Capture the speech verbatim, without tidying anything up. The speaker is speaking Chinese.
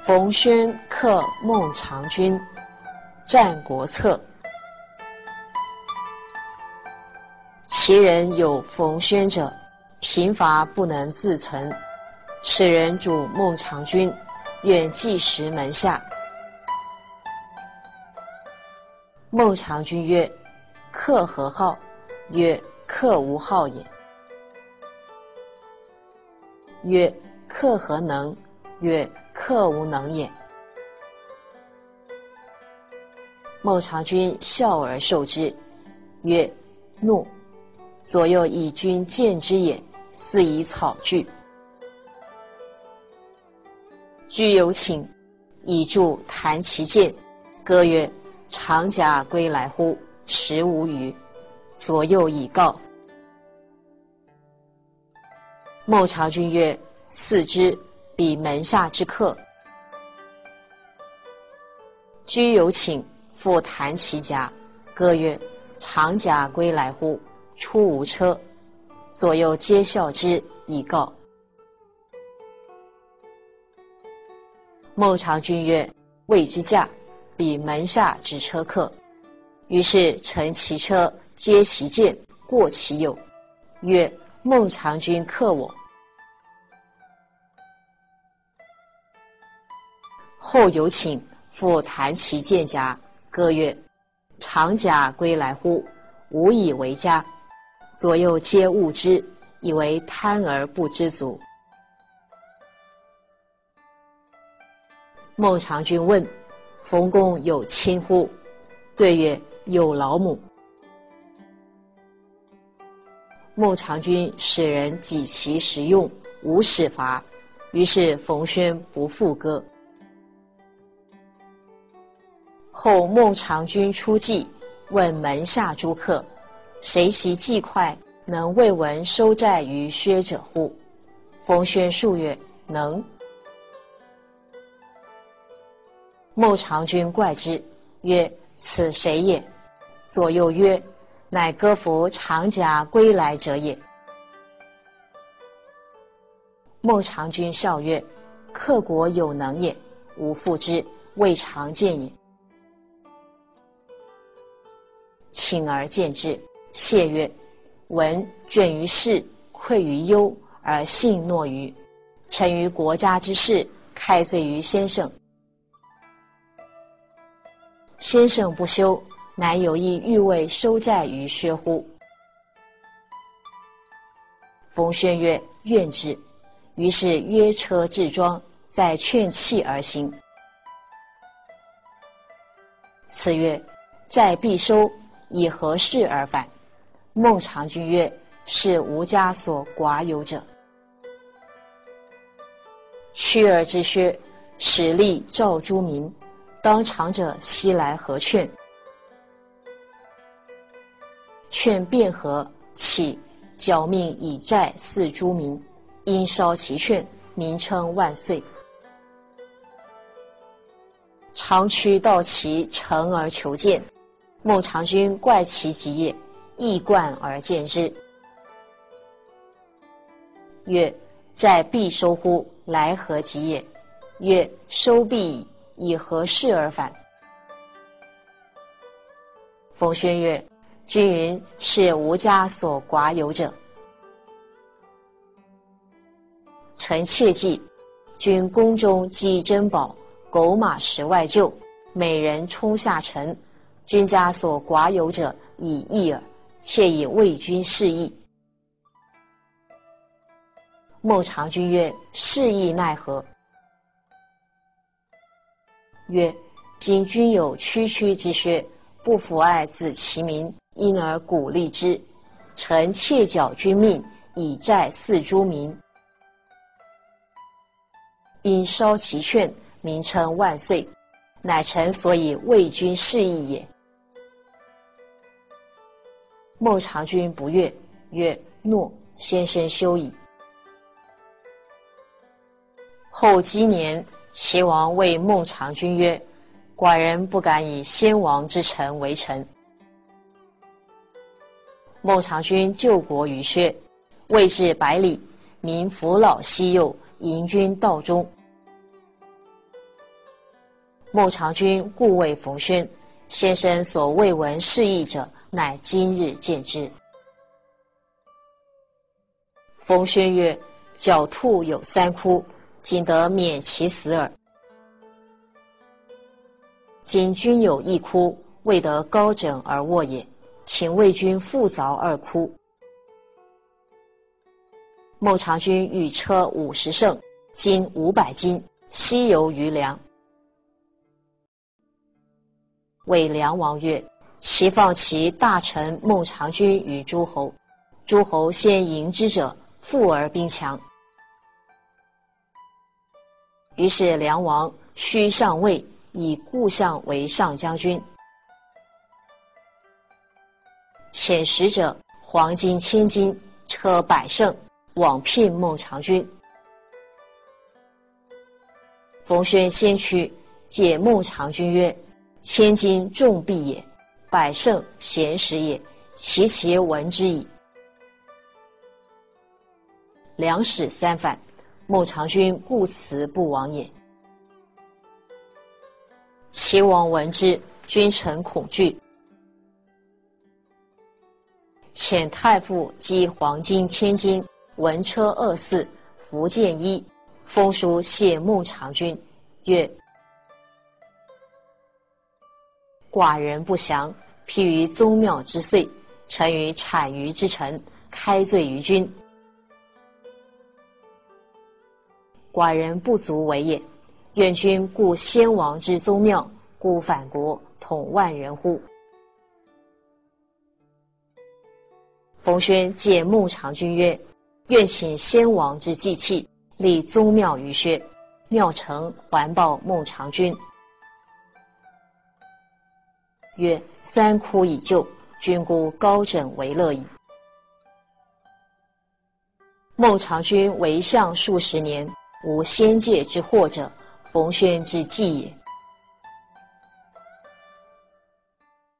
冯轩克孟尝君，战国策。其人有冯轩者，贫乏不能自存，使人主孟尝君，愿寄食门下。孟尝君曰：克何好？曰：克无好也。曰：克何能？曰：克无能也。孟尝君笑而受之，曰：诺。左右以君见之也，似以草具。居有请，以助弹其剑，歌曰：长甲归来乎？时无余。左右以告。孟尝君曰：似之，彼门下之客。居有请，复弹其甲，歌曰：长甲归来乎？出无车。左右皆笑之，以告。孟尝君曰：谓之驾，彼门下之车客。于是乘其车，接其剑，过其右，曰：孟尝君克我。后有请，复弹其剑甲，歌曰：长甲归来乎？无以为家。左右皆恶之，以为贪而不知足。孟尝君问：冯公有亲乎？对曰：有老母。孟尝君使人给其食用，无使罚。于是冯轩不复歌。后孟尝君出祭，问门下诸客：谁习祭快，能为文收债于薛者乎？冯轩数曰：能。孟尝君怪之，曰：此谁也？左右曰：乃歌服长甲归来者也。孟尝君笑曰：克国有能也，吾复之，未尝见也。请而见之，谢曰：闻倦于事，愧于忧，而信诺于臣于国家之事，开罪于先生。先生不修，乃有意欲为收债于薛乎？冯轩曰：愿之。于是约车置庄，再劝弃而行。次月，债必收，以何事而返？孟尝君曰：是吾家所寡有者。趋而之薛，使吏召诸民，当场者悉来合劝。劝辩和，起剿命以债祀诸民，因烧其劝，民称万岁。长驱到其城而求见，孟尝君怪其疾也，易冠而见之，曰：债必收乎？来何及也？曰：收必矣，以何事而返？冯轩曰：君云是吾家所寡有者。臣切记，君宫中积珍宝，狗马食外厩，美人充下陈，君家所寡有者以义耳，切以为君示意。孟尝君曰：示意奈何？曰：今君有区区之薛，不抚爱子其民，因而鼓励之。臣切剿君命，以债祀诸民，因烧其劝，民称万岁，乃臣所以为君示意也。孟尝君不悦，曰：诺，先生休矣。后积年，齐王谓孟尝君曰：寡人不敢以先王之臣为臣。孟尝君救国于薛，未至百里，民扶老携幼，迎君道中。 孟尝君故谓冯轩：先生所未闻是义者，乃今日见之。冯轩曰：狡兔有三窟，仅得免其死耳。今君有一窟，未得高枕而卧也，请为君复凿二窟。孟尝君欲车五十乘，金五百斤，西游于梁。谓梁王曰：其放其大臣孟尝君于诸侯，诸侯先迎之者，富而兵强。于是梁王须上位，以故相为上将军，遣使者黄金千斤，车百乘，往聘孟尝君。冯轩先驱，解孟尝君曰：千金重币也，百乘闲时也，其其闻之矣。梁使三反，孟尝君故辞不往也。齐王闻之，君臣恐惧，遣太傅击黄金千金，文车二驷，服剑衣，封书谢孟尝君，曰：寡人不祥，辟于宗庙之岁，臣于产于之臣，开罪于君。寡人不足为也，愿君顾先王之宗庙，孤反国，统万人乎？冯轩借孟尝君曰：愿请先王之祭器，立宗庙于薛，庙成还报孟尝君。曰：三窟已就，君孤高枕为乐矣。孟尝君为相数十年，无先界之祸者，冯轩之计也。